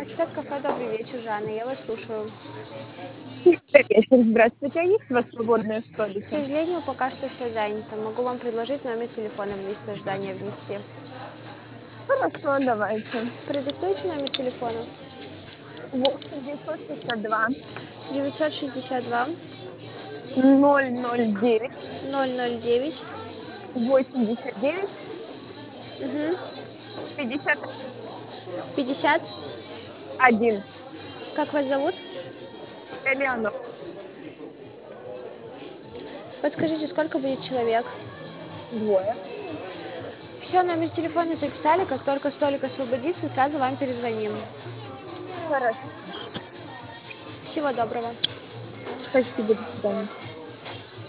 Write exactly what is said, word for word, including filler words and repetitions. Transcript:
Чат кафе, добрый вечер, Жанна, я вас слушаю. Добрый вечер, здравствуйте. А есть у вас свободные К столики? сожалению, пока что все занято. Могу вам предложить номер телефона в лист ожидания внести. Хорошо, давайте. Продиктуйте номер телефона. восемь девятьсот шестьдесят два девятьсот шестьдесят два ноль ноль девять ноль ноль девять. восемьдесят девять Угу. пятьдесят пятьдесят. один. Как вас зовут? Элеонор. Подскажите, сколько будет человек? Двое. Все, номер телефона записали. Как только столик освободится, сразу вам перезвоним. Хорошо. Всего доброго. Спасибо, до свидания.